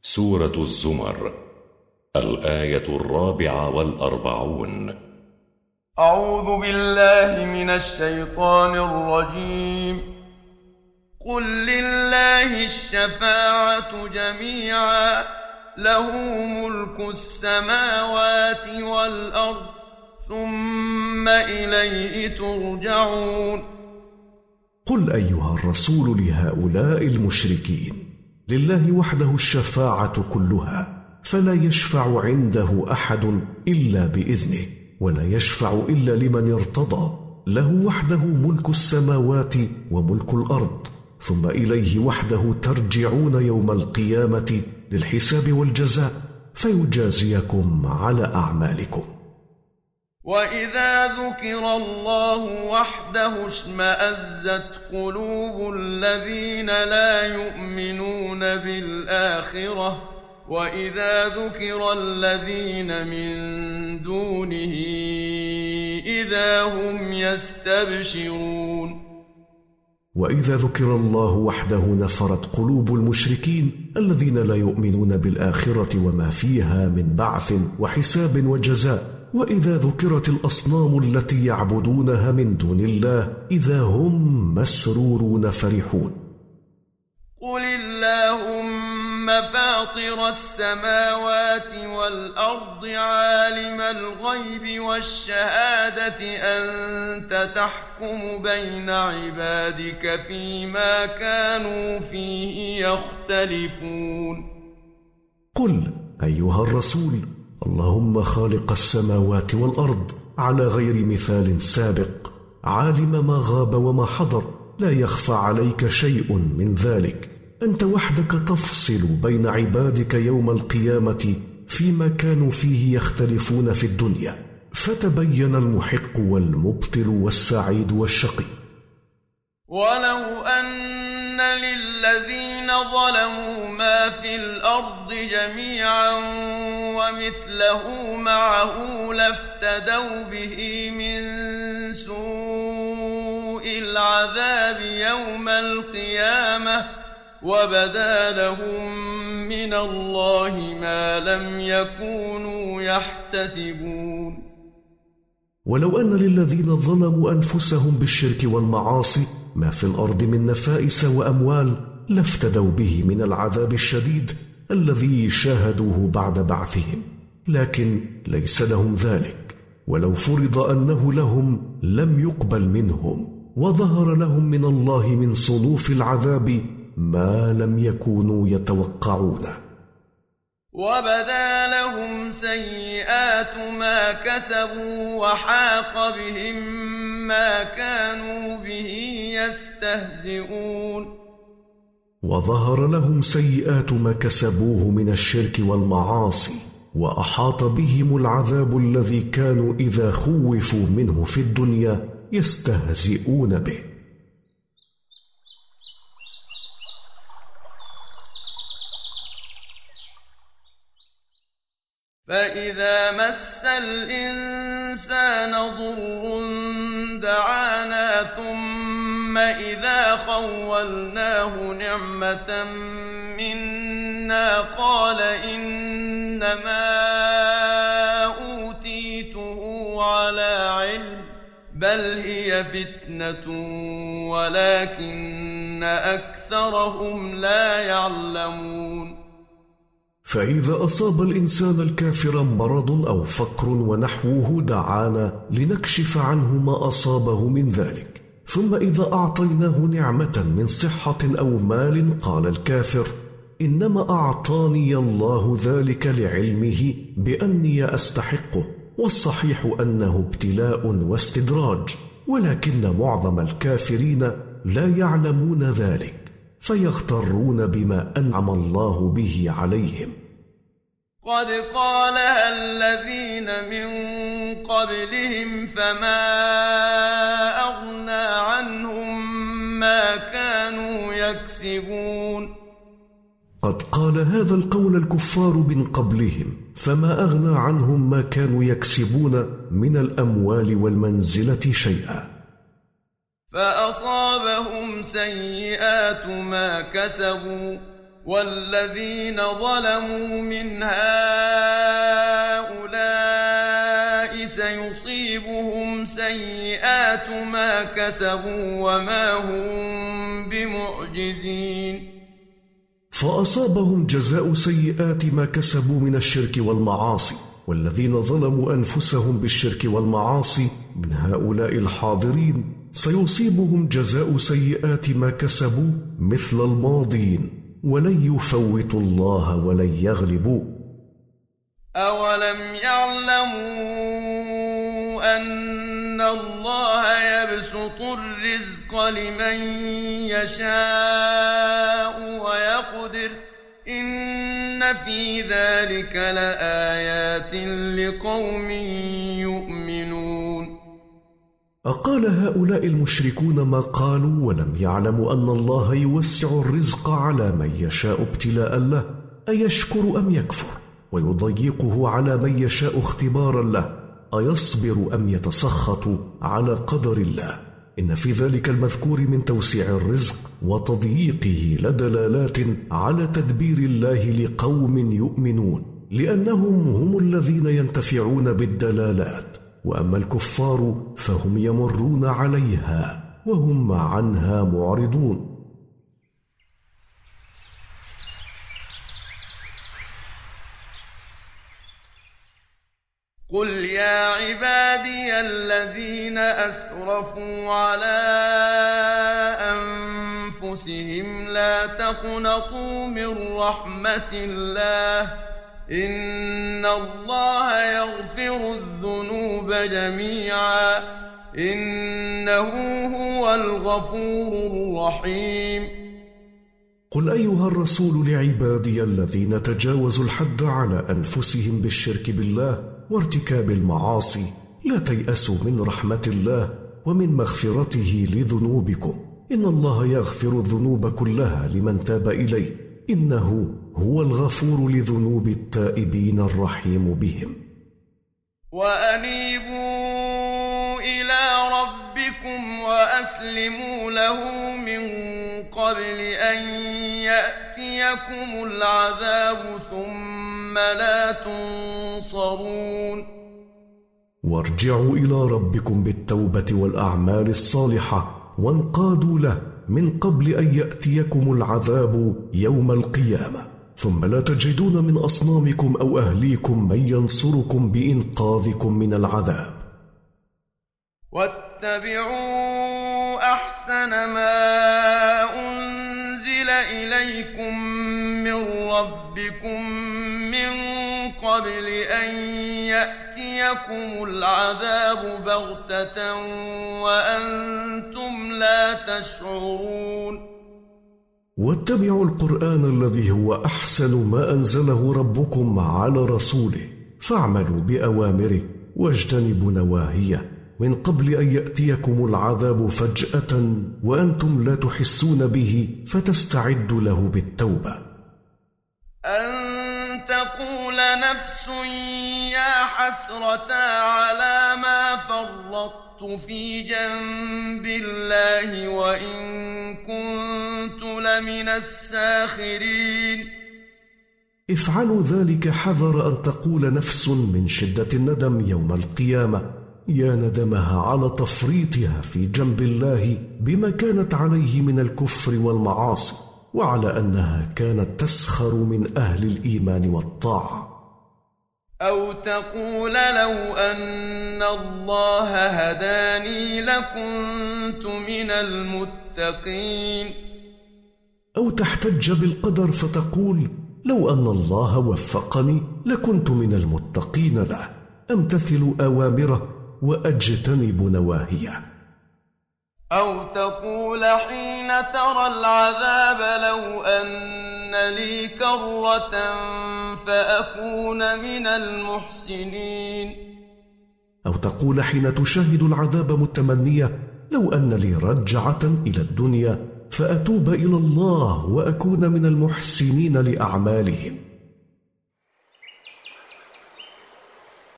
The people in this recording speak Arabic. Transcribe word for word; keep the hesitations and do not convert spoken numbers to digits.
سورة الزمر، الآية الرابعة والأربعون. أعوذ بالله من الشيطان الرجيم. قل لله الشفاعة جميعا، له ملك السماوات والأرض، ثم إليه ترجعون. قل أيها الرسول لهؤلاء المشركين: لله وحده الشفاعة كلها، فلا يشفع عنده أحد إلا بإذنه، ولا يشفع إلا لمن ارتضى. له وحده ملك السماوات وملك الأرض، ثم إليه وحده ترجعون يوم القيامة للحساب والجزاء، فيجازيكم على أعمالكم. وإذا ذكر الله وحده اشمأزت قلوب الذين لا يؤمنون بالآخرة، وإذا ذكر الذين من دونه إذا هم يستبشرون. وإذا ذكر الله وحده نفرت قلوب المشركين الذين لا يؤمنون بالآخرة وما فيها من بعث وحساب وجزاء. وإذا ذكرت الأصنام التي يعبدونها من دون الله إذا هم مسرورون فرحون. قل اللهم فاطر السماوات والأرض، عالم الغيب والشهادة، أنت تحكم بين عبادك فيما كانوا فيه يختلفون. قل أيها الرسول: اللهم خالق السماوات والأرض على غير مثال سابق، عالم ما غاب وما حضر، لا يخفى عليك شيء من ذلك. أنت وحدك تفصل بين عبادك يوم القيامة فيما كانوا فيه يختلفون في الدنيا، فتبين المحق والمبطل والسعيد والشقي. ولو أن للذين ظلموا ما في الأرض جميعا ومثله معه لافتدوا به من سوء العذاب يوم القيامة، وبدا لهم من الله ما لم يكونوا يحتسبون. ولو أن للذين ظلموا أنفسهم بالشرك والمعاصي ما في الأرض من نفائس وأموال لافتدوا به من العذاب الشديد الذي شاهدوه بعد بعثهم، لكن ليس لهم ذلك. ولو فرض أنه لهم لم يقبل منهم، وظهر لهم من الله من صنوف العذاب ما لم يكونوا يتوقعونه. وبدا لهم سيئات ما كسبوا، وحاق بهم ما كانوا به يستهزئون. وظهر لهم سيئات ما كسبوه من الشرك والمعاصي، وأحاط بهم العذاب الذي كانوا إذا خوفوا منه في الدنيا يستهزئون به. فإذا مس الإنسان ضر دعانا، ثم إذا خولناه نعمة منا قال إنما أوتيته على علم، بل هي فتنة ولكن أكثرهم لا يعلمون. فإذا أصاب الإنسان الكافر مرض أو فقر ونحوه دعانا لنكشف عنه ما أصابه من ذلك، ثم إذا أعطيناه نعمة من صحة أو مال قال الكافر إنما أعطاني الله ذلك لعلمه بأني أستحقه، والصحيح أنه ابتلاء واستدراج، ولكن معظم الكافرين لا يعلمون ذلك، فيغترون بما أنعم الله به عليهم. قد قالها الذين من قبلهم فما أغنى عنهم ما كانوا يكسبون. قد قال هذا القول الكفار من قبلهم، فما أغنى عنهم ما كانوا يكسبون من الأموال والمنزلة شيئا. فأصابهم سيئات ما كسبوا، والذين ظلموا من هؤلاء سيصيبهم سيئات ما كسبوا وما هم بمعجزين. فأصابهم جزاء سيئات ما كسبوا من الشرك والمعاصي، والذين ظلموا أنفسهم بالشرك والمعاصي من هؤلاء الحاضرين سيصيبهم جزاء سيئات ما كسبوا مثل الماضين، ولن يفوتوا الله ولن يغلبوا. أولم يعلموا أن الله يبسط الرزق لمن يشاء ويقدر إن في ذلك لآيات لقوم يؤمنون. أقال هؤلاء المشركون ما قالوا ولم يعلموا أن الله يوسع الرزق على من يشاء ابتلاء له، أيشكر أم يكفر، ويضيقه على من يشاء اختبارا له، أيصبر أم يتسخط على قدر الله. إن في ذلك المذكور من توسيع الرزق وتضييقه لدلالات على تدبير الله لقوم يؤمنون، لأنهم هم الذين ينتفعون بالدلالات، وأما الكفار فهم يمرون عليها وهم عنها معرضون. قل يا عبادي الذين أسرفوا على أنفسهم لا تقنطوا من رحمة الله إن الله يغفر الذنوب جميعا إنه هو الغفور الرحيم. قل أيها الرسول لعبادي الذين تجاوزوا الحد على أنفسهم بالشرك بالله وارتكاب المعاصي لا تيأسوا من رحمة الله ومن مغفرته لذنوبكم، إن الله يغفر الذنوب كلها لمن تاب إليه، إنه هو الغفور لذنوب التائبين الرحيم بهم. وأنيبوا إلى ربكم وأسلموا له من قبل أن يأتيكم العذاب ثم لا تنصرون. وارجعوا إلى ربكم بالتوبة والأعمال الصالحة وانقادوا له من قبل أن يأتيكم العذاب يوم القيامة، ثم لا تجدون من أصنامكم أو أهليكم من ينصركم بإنقاذكم من العذاب. واتبعوا أحسن ما أنزل إليكم من ربكم من قبل أن يأتيكم العذاب بغتة وأنتم لا تشعرون. واتبعوا القرآن الذي هو أحسن ما أنزله ربكم على رسوله، فاعملوا بأوامره واجتنبوا نواهيه من قبل أن يأتيكم العذاب فجأة وأنتم لا تحسون به فتستعدوا له بالتوبة. أن تقول نفس يا حسرة على ما فرطت في جنب الله وإن كنت لمن الساخرين. افعلوا ذلك حذر أن تقول نفس من شدة الندم يوم القيامة يا ندمها على تفريطها في جنب الله بما كانت عليه من الكفر والمعاصي، وعلى أنها كانت تسخر من أهل الإيمان والطاعة. أو تقول لو أن الله هداني لكنت من المتقين. أو تحتج بالقدر فتقول لو أن الله وفقني لكنت من المتقين له، أمتثل أوامره وأجتنب نواهيه. أو تقول حين ترى العذاب لو أن لي كرة فأكون من المحسنين. أو تقول حين تشاهد العذاب متمنية لو أن لي رجعة إلى الدنيا فأتوب إلى الله وأكون من المحسنين لأعمالهم.